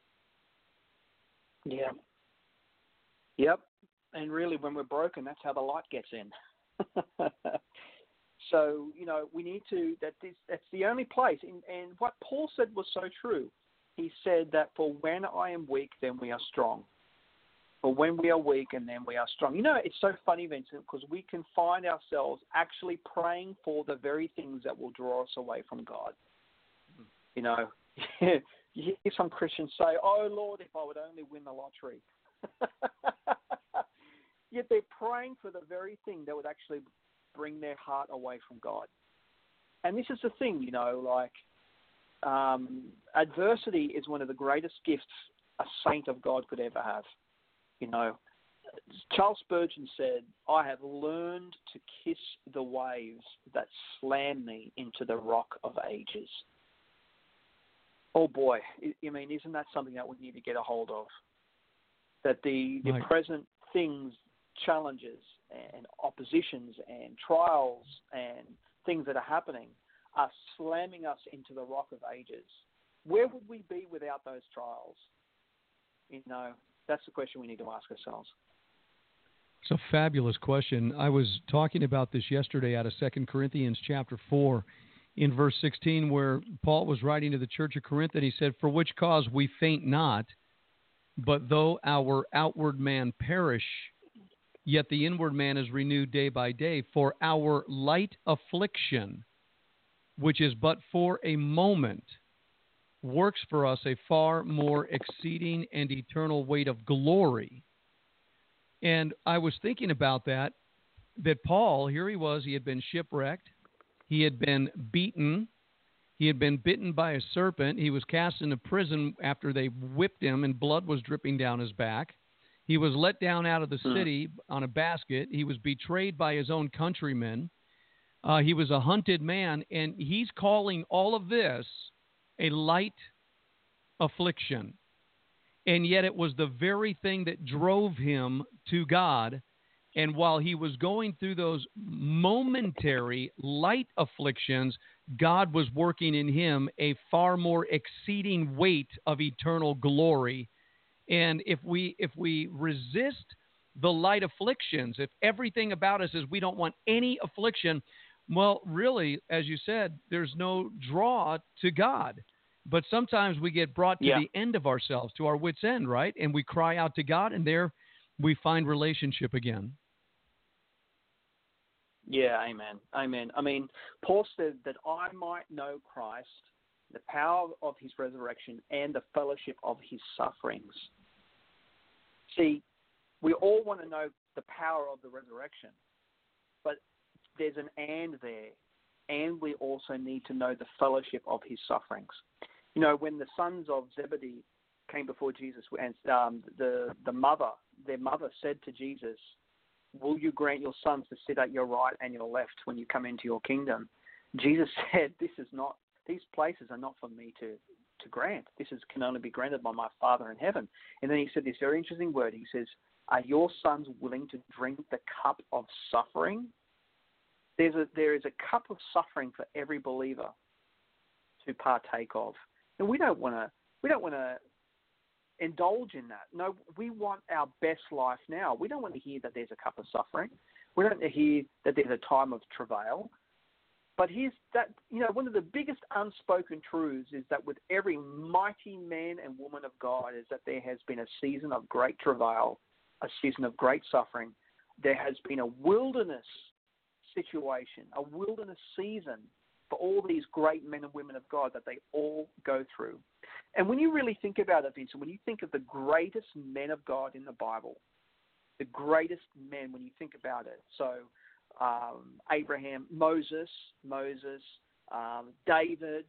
Yeah. Yep. And really, when we're broken, that's how the light gets in. So, you know, we need to, that this, that's the only place. And, and what Paul said was so true. He said that for when I am weak, then we are strong. For when we are weak, and then we are strong. You know, it's so funny, Vincent, because we can find ourselves actually praying for the very things that will draw us away from God. You know, you hear some Christians say, oh, Lord, if I would only win the lottery. Yet they're praying for the very thing that would actually bring their heart away from God. And this is the thing, you know, like um, adversity is one of the greatest gifts a saint of God could ever have. You know, Charles Spurgeon said, I have learned to kiss the waves that slam me into the rock of ages. Oh, boy. I mean, isn't that something that we need to get a hold of? That the, the right. present things, challenges and oppositions and trials and things that are happening are slamming us into the rock of ages. Where would we be without those trials? You know, that's the question we need to ask ourselves. It's a fabulous question. I was talking about this yesterday out of Second Corinthians chapter four in verse sixteen, where Paul was writing to the church of Corinth, and he said, for which cause we faint not, but though our outward man perish, yet the inward man is renewed day by day. For our light affliction, which is but for a moment, works for us a far more exceeding and eternal weight of glory. And I was thinking about that, that Paul, here he was, he had been shipwrecked, he had been beaten, he had been bitten by a serpent, he was cast into prison after they whipped him and blood was dripping down his back. He was let down out of the city on a basket. He was betrayed by his own countrymen. Uh, he was a hunted man, and he's calling all of this a light affliction. And yet it was the very thing that drove him to God And while he was going through those momentary light afflictions, God was working in him a far more exceeding weight of eternal glory. And if we if we resist the light afflictions, if everything about us is we don't want any affliction, well, really, as you said, there's no draw to God. But sometimes we get brought to Yeah. the end of ourselves, to our wits' end, right? And we cry out to God, and there we find relationship again. Yeah, amen. Amen. I mean, Paul said that I might know Christ, the power of his resurrection, and the fellowship of his sufferings. See, we all want to know the power of the resurrection, but there's an and there, and we also need to know the fellowship of his sufferings. You know, when the sons of Zebedee came before Jesus, and um, the, the mother, their mother said to Jesus, will you grant your sons to sit at your right and your left when you come into your kingdom? Jesus said, this is not, these places are not for me to, to grant. This is, can only be granted by my Father in heaven. And then he said this very interesting word. He says, are your sons willing to drink the cup of suffering? There's a, there is a cup of suffering for every believer to partake of. And we don't want to, we don't want to indulge in that. No, we want our best life now. We don't want to hear that there's a cup of suffering. We don't want to hear that there's a time of travail. But here's that, you know, one of the biggest unspoken truths is that with every mighty man and woman of God is that there has been a season of great travail, a season of great suffering. There has been a wilderness situation, a wilderness season for all these great men and women of God that they all go through. And when you really think about it, Vincent, when you think of the greatest men of God in the Bible, the greatest men when you think about it, so um, Abraham, Moses, Moses, um, David,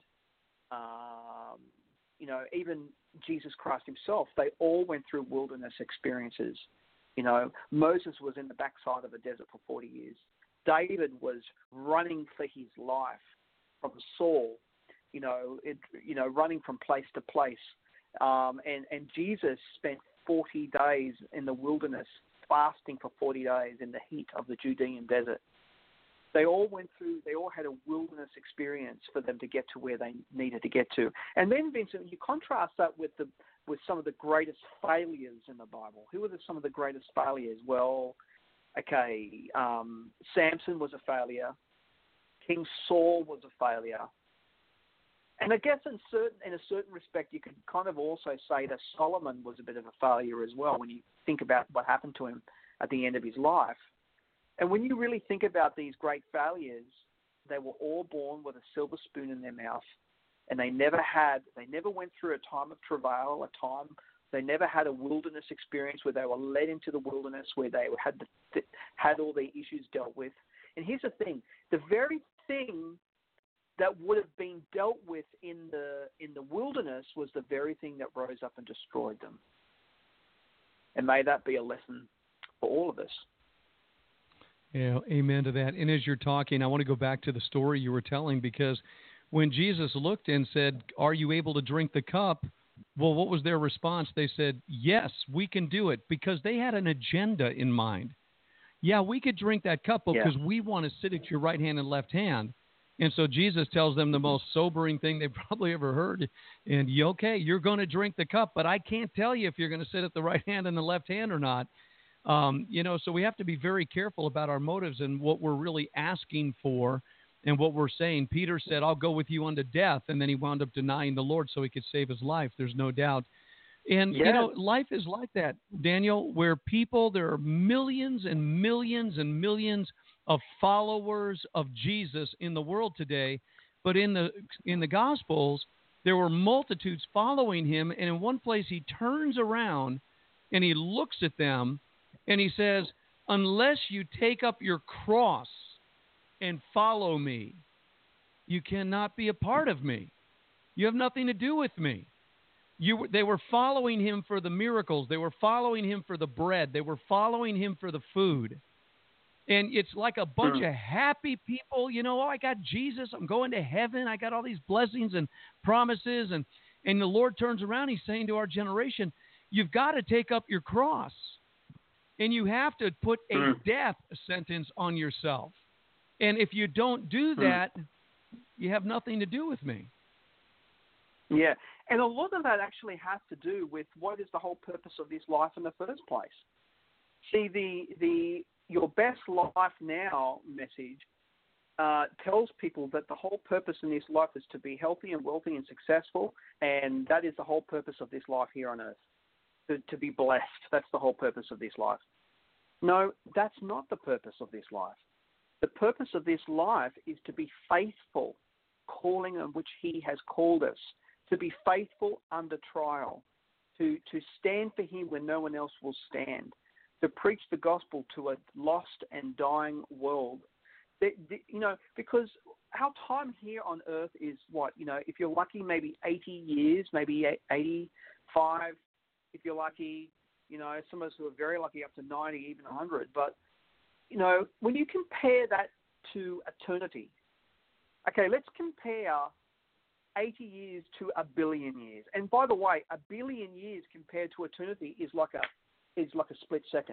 um, you know, even Jesus Christ himself, they all went through wilderness experiences. You know, Moses was in the backside of a desert for forty years. David was running for his life from Saul, you know, it, you know, running from place to place. Um, and, and Jesus spent forty days in the wilderness, fasting for forty days in the heat of the Judean desert. They all went through, they all had a wilderness experience for them to get to where they needed to get to. And then, Vincent, you contrast that with the with some of the greatest failures in the Bible. Who are the, some of the greatest failures? Well, okay, um, Samson was a failure. King Saul was a failure. And I guess in certain in a certain respect, you could kind of also say that Solomon was a bit of a failure as well when you think about what happened to him at the end of his life. And when you really think about these great failures, they were all born with a silver spoon in their mouth, and they never had, they never went through a time of travail, a time, they never had a wilderness experience where they were led into the wilderness, where they had the, had all the issues dealt with. And here's the thing, the very thing that would have been dealt with in the in the wilderness was the very thing that rose up and destroyed them. And may that be a lesson for all of us. Yeah, amen to that. And as you're talking, I want to go back to the story you were telling, because when Jesus looked and said, are you able to drink the cup? Well, what was their response? They said, yes, we can do it, because they had an agenda in mind. Yeah, we could drink that cup because yeah. we want to sit at your right hand and left hand. And so Jesus tells them the most sobering thing they've probably ever heard. And, you okay, you're going to drink the cup, but I can't tell you if you're going to sit at the right hand and the left hand or not. Um, you know, so we have to be very careful about our motives and what we're really asking for and what we're saying. Peter said, I'll go with you unto death. And then he wound up denying the Lord so he could save his life. There's no doubt. And, yes. you know, life is like that, Daniel, where people, there are millions and millions and millions of followers of Jesus in the world today. But in the in the Gospels, there were multitudes following him. And in one place, he turns around and he looks at them and he says, unless you take up your cross and follow me, you cannot be a part of me. You have nothing to do with me. You, they were following him for the miracles. They were following him for the bread. They were following him for the food. And it's like a bunch of happy people, you know, oh, I got Jesus. I'm going to heaven. I got all these blessings and promises. And, and the Lord turns around. He's saying to our generation, you've got to take up your cross. And you have to put a Mm. death sentence on yourself. And if you don't do that, mm. you have nothing to do with me. Yeah, and a lot of that actually has to do with what is the whole purpose of this life in the first place. See, the the your best life now message uh, tells people that the whole purpose in this life is to be healthy and wealthy and successful, and that is the whole purpose of this life here on earth, to, to be blessed. That's the whole purpose of this life. No, that's not the purpose of this life. The purpose of this life is to be faithful, calling on which he has called us, to be faithful under trial, to, to stand for him when no one else will stand, to preach the gospel to a lost and dying world. The, the, you know, because our time here on earth is what, you know, if you're lucky, maybe eighty years, maybe eighty-five, if you're lucky, you know, some of us who are very lucky up to ninety, even one hundred. But, you know, when you compare that to eternity, okay, let's compare eighty years to a billion years. And by the way, a billion years compared to eternity is like a is like a split second.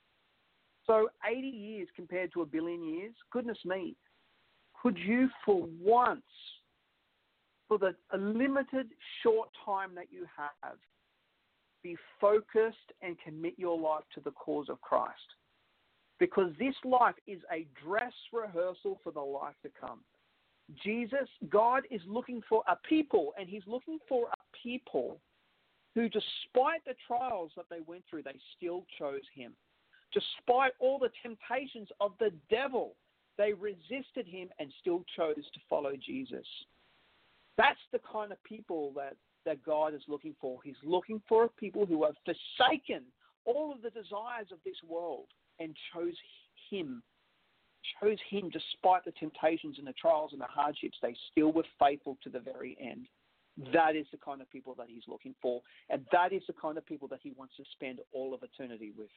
So eighty years compared to a billion years, goodness me, could you for once, for the a limited short time that you have, be focused and commit your life to the cause of Christ? Because this life is a dress rehearsal for the life to come. Jesus, God is looking for a people, and he's looking for a people who, despite the trials that they went through, they still chose him. Despite all the temptations of the devil, they resisted him and still chose to follow Jesus. That's the kind of people that, that God is looking for. He's looking for people who have forsaken all of the desires of this world and chose him. Chose him despite the temptations and the trials and the hardships. They still were faithful to the very end. That is the kind of people that he's looking for, and that is the kind of people that he wants to spend all of eternity with.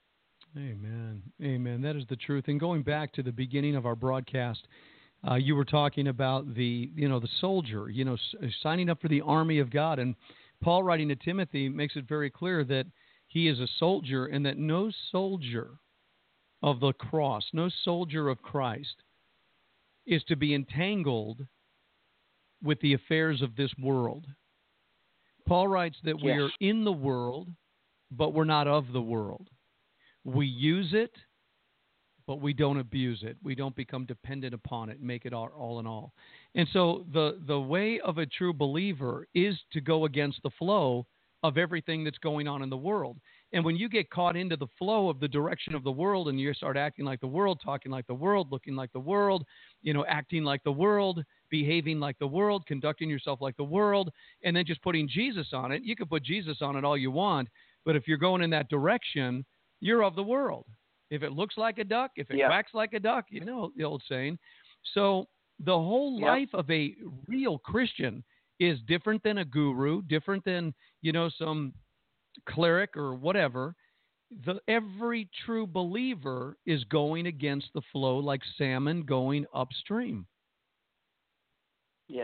Amen. Amen. That is the truth. And going back to the beginning of our broadcast, uh, you were talking about the, you know, the soldier, you know, s- signing up for the army of God. And Paul, writing to Timothy, makes it very clear that he is a soldier, and that no soldier of the cross, no soldier of Christ, is to be entangled with the affairs of this world. Paul writes that yes. we are in the world, but we're not of the world. We use it, but we don't abuse it. We don't become dependent upon it and make it all, all in all. And so the, the way of a true believer is to go against the flow of everything that's going on in the world. And when you get caught into the flow of the direction of the world, and you start acting like the world, talking like the world, looking like the world, you know, acting like the world, behaving like the world, conducting yourself like the world, and then just putting Jesus on it, you can put Jesus on it all you want. But if you're going in that direction, you're of the world. If it looks like a duck, if it yeah. quacks like a duck, you know the old saying. So the whole yeah. life of a real Christian is different than a guru, different than, you know, some cleric or whatever. The, every true believer is going against the flow like salmon going upstream. Yes.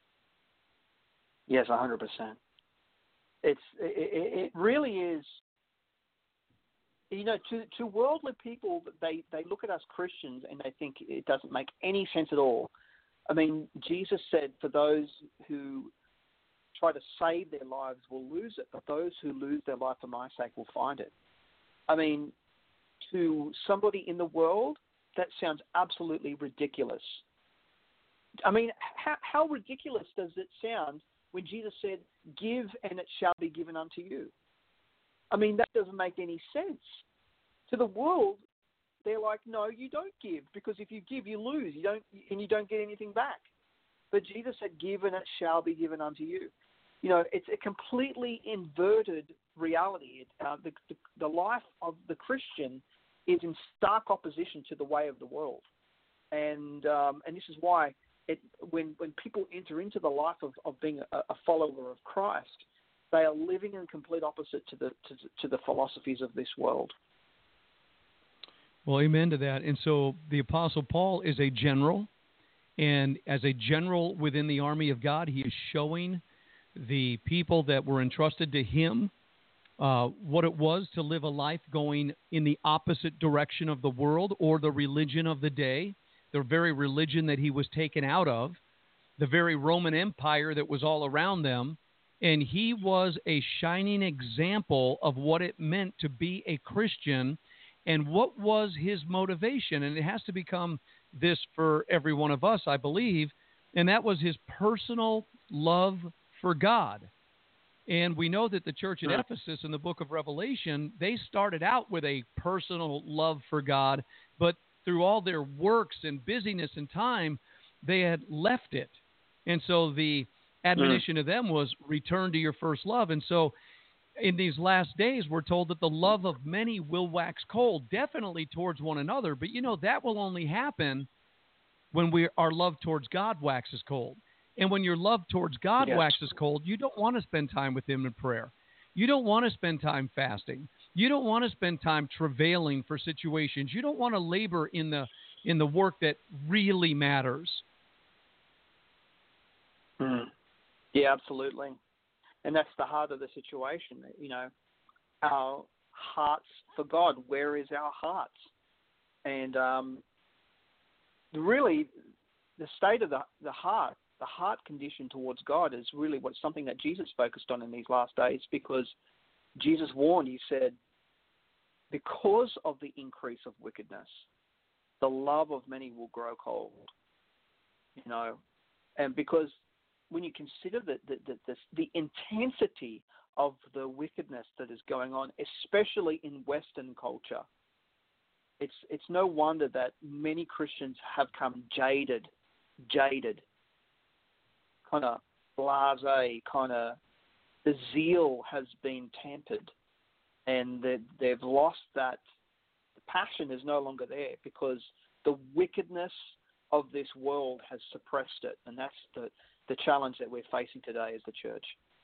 Yes, one hundred percent. It's, it, it really is, you know, to, to worldly people, they, they look at us Christians and they think it doesn't make any sense at all. I mean, Jesus said, for those who try to save their lives will lose it, but those who lose their life for my sake will find it. I mean, to somebody in the world, that sounds absolutely ridiculous. I mean, how, how ridiculous does it sound when Jesus said, give and it shall be given unto you? I mean, that doesn't make any sense. To the world, they're like, no, you don't give, because if you give, you lose, you don't, and you don't get anything back. But Jesus said, give and it shall be given unto you. You know, it's a completely inverted reality. It, uh, the, the, the life of the Christian is in stark opposition to the way of the world. And um, and this is why it, when, when people enter into the life of, of being a, a follower of Christ, they are living in complete opposite to the to, to the philosophies of this world. Well, amen to that. And so the Apostle Paul is a general, and as a general within the army of God, he is showing the people that were entrusted to him uh, what it was to live a life going in the opposite direction of the world or the religion of the day, the very religion that he was taken out of, the very Roman Empire that was all around them. And he was a shining example of what it meant to be a Christian and what was his motivation. And it has to become this for every one of us, I believe, and that was his personal love for God. And we know that the church at Ephesus in the book of Revelation, they started out with a personal love for God, but through all their works and busyness and time, they had left it. And so the admonition mm. to them was return to your first love. And so in these last days, we're told that the love of many will wax cold, definitely towards one another. But, you know, that will only happen when we, our love towards God waxes cold. And when your love towards God yes. waxes cold, you don't want to spend time with him in prayer. You don't want to spend time fasting. You don't want to spend time travailing for situations. You don't want to labor in the in the work that really matters. Mm. Yeah, absolutely. And that's the heart of the situation. You know, our hearts for God, where is our hearts? And um, really, the state of the, the heart, the heart condition towards God is really what's something that Jesus focused on in these last days, because Jesus warned, he said, because of the increase of wickedness, the love of many will grow cold. You know, and because when you consider the, the, the, the, the intensity of the wickedness that is going on, especially in Western culture, it's it's no wonder that many Christians have come jaded, jaded, kind of blasé, kind of, the zeal has been tampered, and they, they've lost that, the passion is no longer there because the wickedness of this world has suppressed it, and that's the the challenge that we're facing today as the church.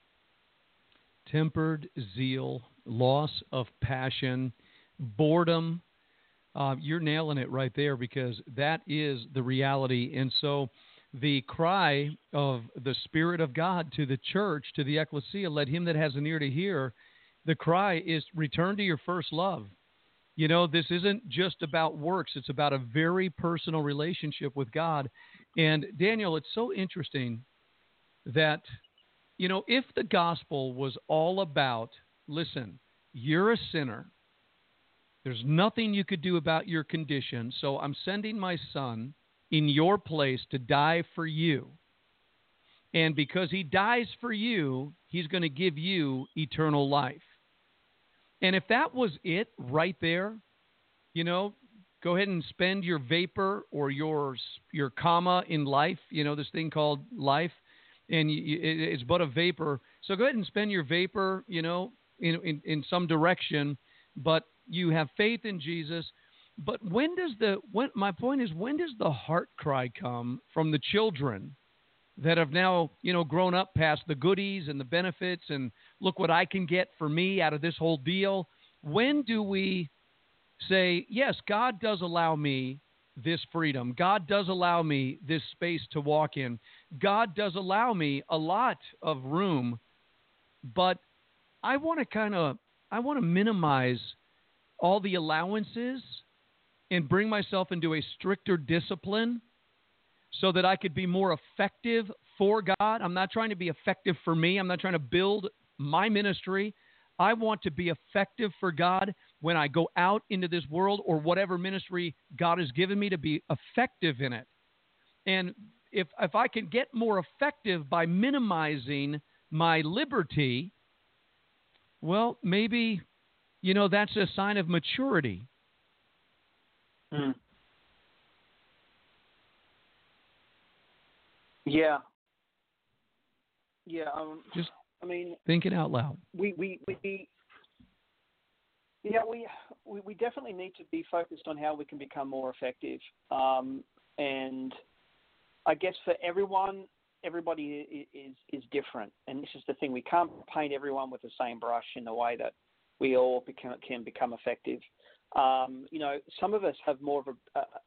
Tempered zeal, loss of passion, boredom. Uh, you're nailing it right there, because that is the reality. And so the cry of the Spirit of God to the church, to the ecclesia, let him that has an ear to hear, the cry is return to your first love. You know, this isn't just about works. It's about a very personal relationship with God. And Daniel, it's so interesting that, you know, if the gospel was all about, listen, you're a sinner, there's nothing you could do about your condition, so I'm sending my son in your place to die for you. And because he dies for you, he's going to give you eternal life. And if that was it right there, you know, go ahead and spend your vapor or your your comma in life, you know, this thing called life, and you, it, it's but a vapor. So go ahead and spend your vapor, you know, in, in, in some direction, but you have faith in Jesus. But when does the, when, my point is, when does the heart cry come from the children that have now, you know, grown up past the goodies and the benefits and look what I can get for me out of this whole deal? When do we say, yes, God does allow me this freedom. God does allow me this space to walk in. God does allow me a lot of room, but I want to kind of, I want to minimize all the allowances and bring myself into a stricter discipline so that I could be more effective for God. I'm not trying to be effective for me. I'm not trying to build my ministry. I want to be effective for God when I go out into this world, or whatever ministry God has given me, to be effective in it. And if if I can get more effective by minimizing my liberty, well, maybe, you know, that's a sign of maturity. Mm. Yeah. Yeah. Um, Just I mean, thinking out loud. We, we, we, yeah, we, we, we definitely need to be focused on how we can become more effective. Um, and I guess for everyone, everybody is, is different. And this is the thing. We can't paint everyone with the same brush in the way that we all become, can become effective. Um, you know, some of us have more of a,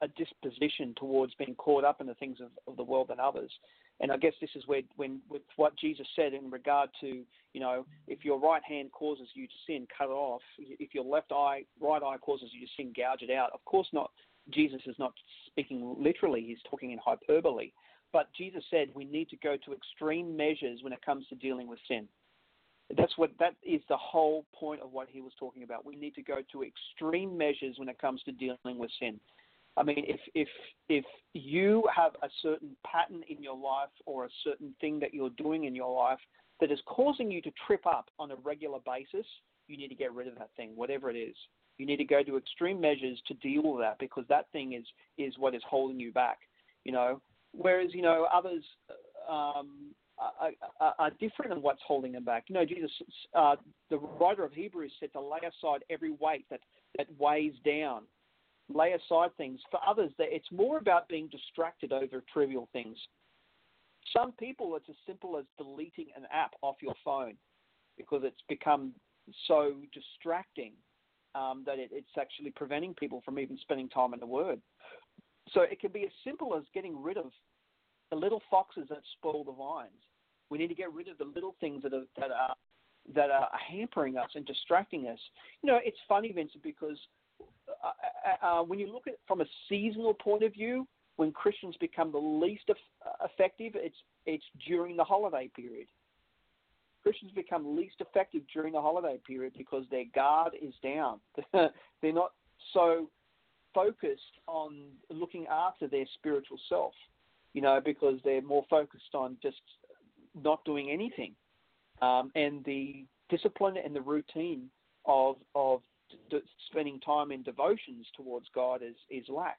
a disposition towards being caught up in the things of, of the world and others. And I guess this is where, when with what Jesus said in regard to, you know, if your right hand causes you to sin, cut it off. If your left eye, right eye causes you to sin, gouge it out. Of course not. Jesus is not speaking literally. He's talking in hyperbole. But Jesus said we need to go to extreme measures when it comes to dealing with sin. That's what that is the whole point of what he was talking about. We need to go to extreme measures when it comes to dealing with sin. I mean, if if if you have a certain pattern in your life or a certain thing that you're doing in your life that is causing you to trip up on a regular basis, you need to get rid of that thing, whatever it is. You need to go to extreme measures to deal with that, because that thing is is what is holding you back. You know, whereas you know others um, are, are, are different in what's holding them back. You know, Jesus, uh, the writer of Hebrews, said to lay aside every weight that that weighs down. Lay aside things. For others, it's more about being distracted over trivial things. Some people, it's as simple as deleting an app off your phone because it's become so distracting um, that it, it's actually preventing people from even spending time in the Word. So it can be as simple as getting rid of the little foxes that spoil the vines. We need to get rid of the little things that are that are that are hampering us and distracting us. You know, it's funny, Vincent, because Uh, uh, when you look at it from a seasonal point of view, when Christians become the least eff- effective, it's it's during the holiday period. Christians become least effective during the holiday period because their guard is down. They're not so focused on looking after their spiritual self, you know, because they're more focused on just not doing anything. Um, and the discipline and the routine of of spending time in devotions towards God is, is lax.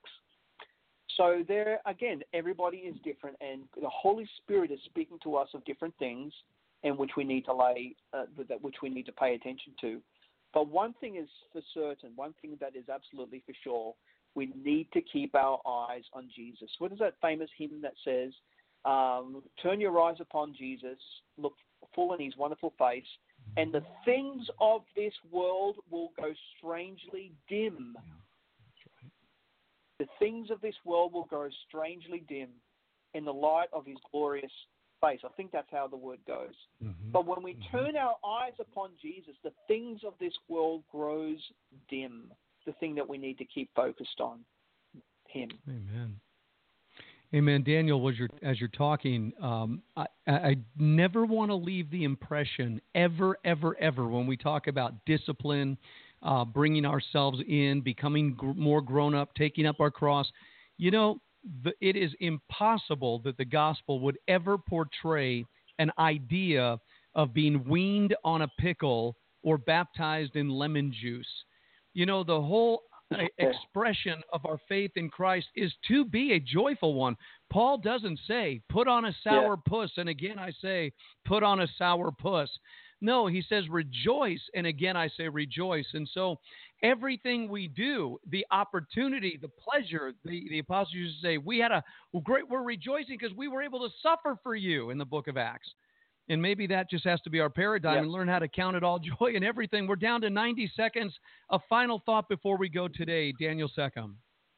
So there, again, everybody is different, and the Holy Spirit is speaking to us of different things, and which we need to lay, uh, that which we need to pay attention to. But one thing is for certain, one thing that is absolutely for sure, we need to keep our eyes on Jesus. What is that famous hymn that says, um, "Turn your eyes upon Jesus, look full in His wonderful face, and the things of this world will go strangely dim." Yeah, that's right. The things of this world will go strangely dim in the light of His glorious face. I think that's how the word goes. Mm-hmm. But when we Mm-hmm. turn our eyes upon Jesus, the things of this world grows dim. The thing that we need to keep focused on, Him. Amen. Amen. Daniel, as you're, as you're talking, um, I, I never want to leave the impression ever, ever, ever when we talk about discipline, uh, bringing ourselves in, becoming gr- more grown up, taking up our cross. You know, the, it is impossible that the gospel would ever portray an idea of being weaned on a pickle or baptized in lemon juice. You know, the whole expression of our faith in Christ is to be a joyful one. Paul doesn't say, put on a sour Yeah. puss, and again I say, put on a sour puss. No, he says rejoice, and again I say rejoice. And so everything we do, the opportunity, the pleasure, the, the apostles used to say, we had a well, great, we're rejoicing because we were able to suffer for you in the book of Acts. And maybe that just has to be our paradigm, Yep. and learn how to count it all joy and everything. We're down to ninety seconds. A final thought before we go today, Daniel Seckham.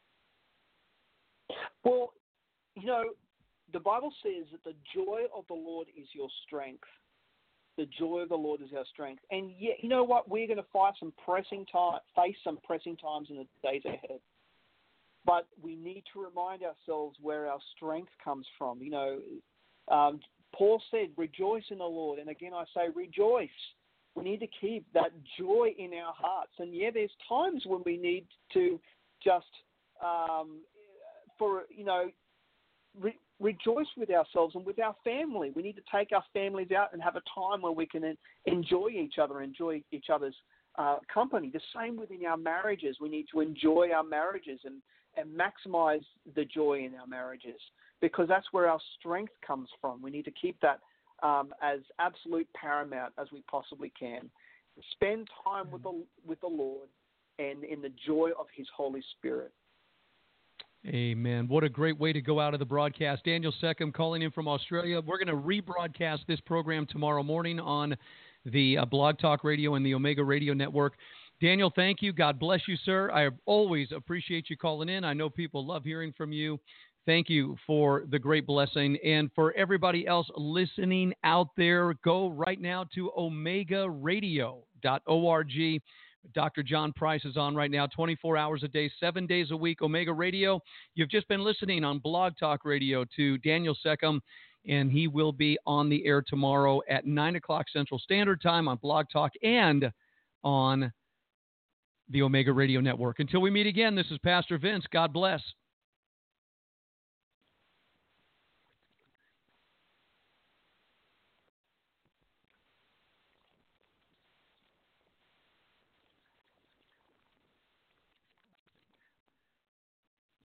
Well, you know, the Bible says that the joy of the Lord is your strength. The joy of the Lord is our strength. And yet, you know what? We're going to fight some pressing time, face some pressing times in the days ahead. But we need to remind ourselves where our strength comes from. You know, um, Paul said, rejoice in the Lord. And again, I say rejoice. We need to keep that joy in our hearts. And yeah, there's times when we need to just, um, for, you know, re- rejoice with ourselves and with our family. We need to take our families out and have a time where we can enjoy each other, enjoy each other's uh, company. The same within our marriages. We need to enjoy our marriages and, and maximize the joy in our marriages, because that's where our strength comes from. We need to keep that um, as absolute paramount as we possibly can. Spend time with the with the Lord and in the joy of His Holy Spirit. Amen. What a great way to go out of the broadcast. Daniel Seckham calling in from Australia. We're going to rebroadcast this program tomorrow morning on the uh, Blog Talk Radio and the Omega Radio Network. Daniel, thank you. God bless you, sir. I always appreciate you calling in. I know people love hearing from you. Thank you for the great blessing. And for everybody else listening out there, go right now to omega radio dot org. Doctor John Price is on right now, twenty-four hours a day, seven days a week, Omega Radio. You've just been listening on Blog Talk Radio to Daniel Seckham, and he will be on the air tomorrow at nine o'clock Central Standard Time on Blog Talk and on the Omega Radio Network. Until we meet again, this is Pastor Vince. God bless.